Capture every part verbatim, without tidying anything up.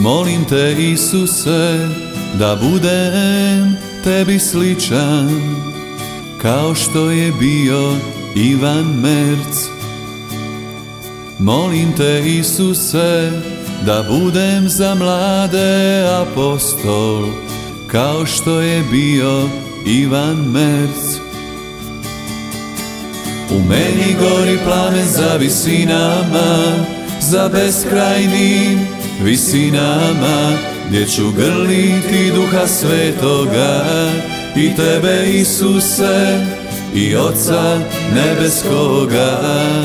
Molim te, Isuse, da budem tebi sličan, kao što je bio Ivan Merc. Molim te, Isuse, da budem za mlade apostol, kao što je bio Ivan Merc. U meni gori plamen za visinama, za beskrajnim visinama, gdje ću grliti Duha Svetoga i tebe, Isuse, i Oca Nebeskoga.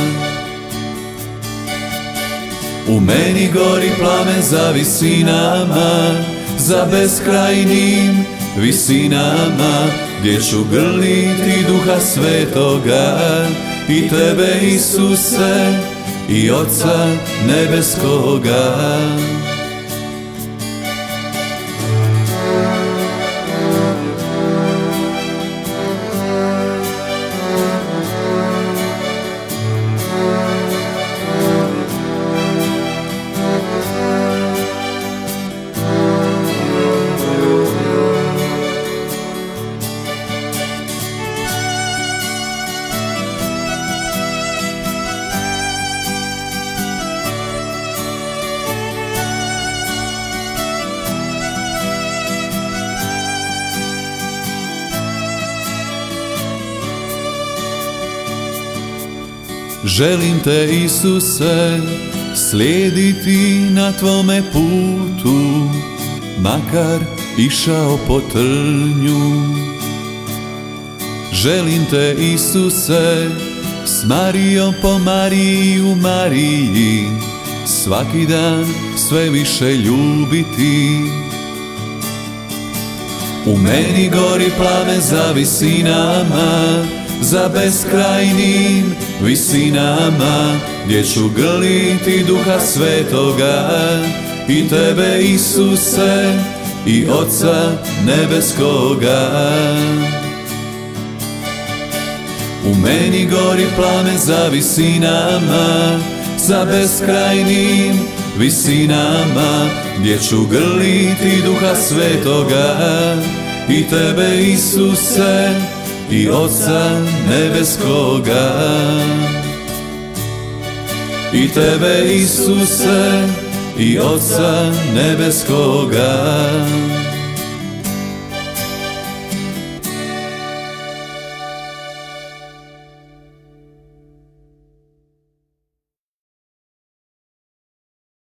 U meni gori plamen za visinama, za beskrajnim visinama, gdje ću grliti Duha Svetoga i tebe, Isuse, i Oca Nebeskoga. Želim te, Isuse, slijediti na tvome putu, makar išao po trnju. Želim te, Isuse, s Marijom po Mariji u Mariji, svaki dan sve više ljubiti. U meni gori plamen za visinama, za beskrajnim visinama, gdje ću grliti Duha Svetoga i tebe, Isuse, i Oca Nebeskoga. U meni gori plamen za visinama, za beskrajnim visinama, gdje ću grliti Duha Svetoga i tebe, Isuse, i Oca Nebeskoga. I tebe, Isuse, i Oca Nebeskoga.